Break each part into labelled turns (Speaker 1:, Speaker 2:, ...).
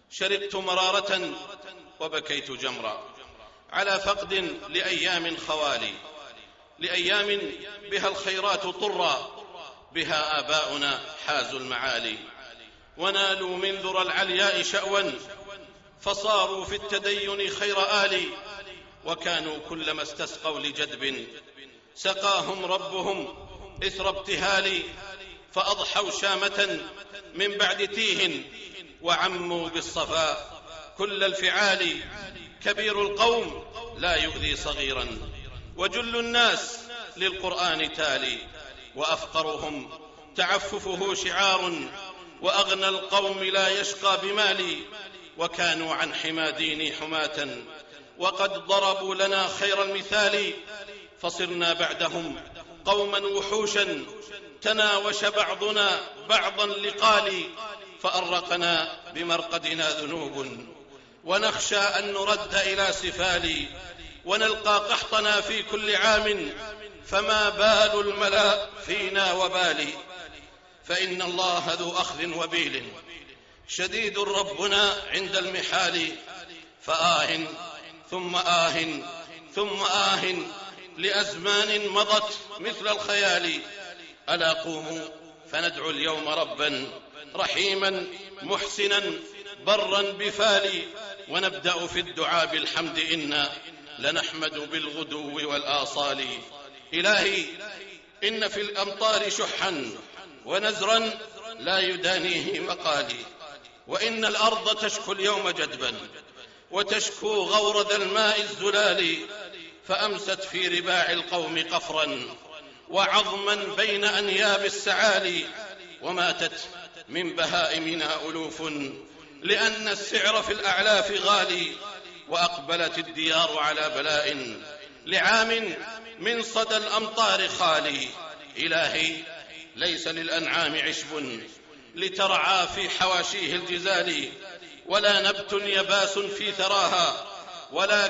Speaker 1: شربت مرارة وبكيت جمرا على فقد لأيام خوالي، لأيام بها الخيرات طرا، بها آباؤنا حازوا المعالي، ونالوا من ذرى العلياء شأوا، فصاروا في التدين خير آلي، وكانوا كلما استسقوا لجدب سقاهم ربهم إثر ابتهال، فأضحوا شامة من بعد تيه، وعموا بالصفاء كل الفعال. كبير القوم لا يؤذي صغيرا، وجل الناس للقرآن تالي، وأفقرهم تعففه شعار، وأغنى القوم لا يشقى بمالي، وكانوا عن حمى ديني حماة، وقد ضربوا لنا خير المثال، فصرنا بعدهم قوما وحوشا، تناوش بعضنا بعضا لقالي، فأرقنا بمرقدنا ذنوب، ونخشى أن نرد إلى سفالي، ونلقى قحطنا في كل عام، فما بال الملا فينا وبالي، فإن الله ذو أخذ وبيل شديد ربنا عند المحال، فآه ثم آه ثم آه لأزمان مضت مثل الخيال. ألا قوموا فندعو اليوم ربا رحيما محسنا برا بفالي، ونبدأ في الدعاء بالحمد إنا لنحمد بالغدو والآصال. إلهي إن في الأمطار شحا ونزرا لا يدانيه مقالي، وإن الأرض تشكو اليوم جدبا وتشكو غورد الماء الزلال، فأمست في رباع القوم قفرا وعظما بين أنياب السعالي، وماتت من بهائمنا ألوف لأن السعر في الأعلاف غالي، وأقبلت الديار على بلاء لعام من صدى الأمطار خالي. إلهي ليس للأنعام عشب لترعى في حواشيه الجزال، ولا نبت يباس في ثراها، ولا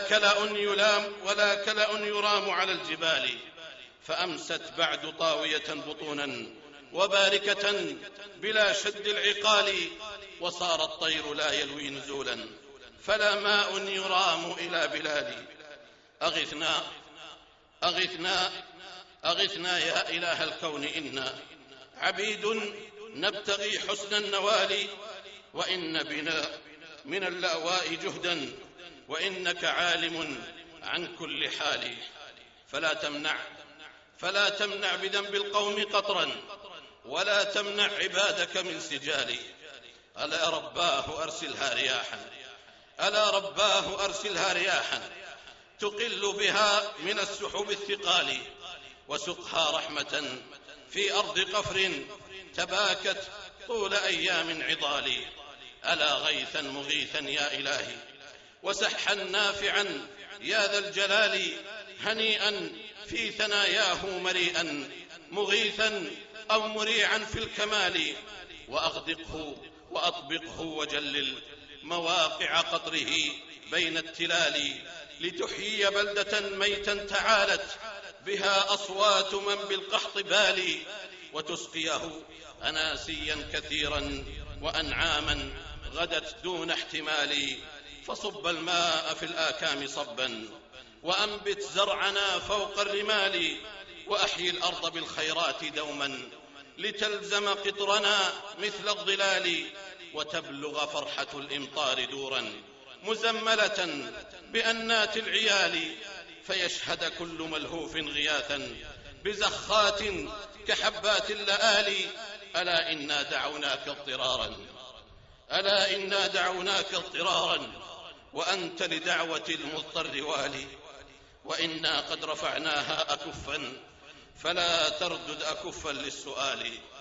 Speaker 1: كلأ يرام على الجبال، فأمست بعد طاوية بطونا وباركة بلا شد العقال، وصار الطير لا يلوي نزولا، فلا ماء يرام إلى بلادي. أغثنا أغثنا أغثنا يا إله الكون، إنا عبيد نبتغي حسن النوال، وإن بنا من اللأواء جهدا، وإنك عالم عن كل حال، فلا تمنع بذنب القوم قطرا، ولا تمنع عبادك من سجال. ألا رباه أرسلها رياحا تقل بها من السحب الثقال، وسقها رحمة في أرض قفر تباكت طول أيام عضال. ألا غيثا مغيثا يا إلهي، وسحا نافعا يا ذا الجلال، هنيئا في ثناياه مريئا، مغيثا أو مريعا في الكمال، وأغدقه وأطبقه وجلل مواقع قطره بين التلال، لتحيي بلدة ميتا تعالت بها أصوات من بالقحط بالي، وتسقيه أناسيا كثيرا وأنعاما غدت دون احتمال. فصب الماء في الآكام صبا، وأنبت زرعنا فوق الرمال، وأحيي الأرض بالخيرات دوما لتلزم قطرنا مثل الظلال، وتبلغ فرحة الإمطار دورا مزملة بأنات العيال، فيشهد كل ملهوف غياثا بزخات كحبات اللآلي. ألا إنا دعوناك اضطرارا وأنت لدعوة المضطر والي، وإنا قد رفعناها أكفا فلا تردد أكفا للسؤال.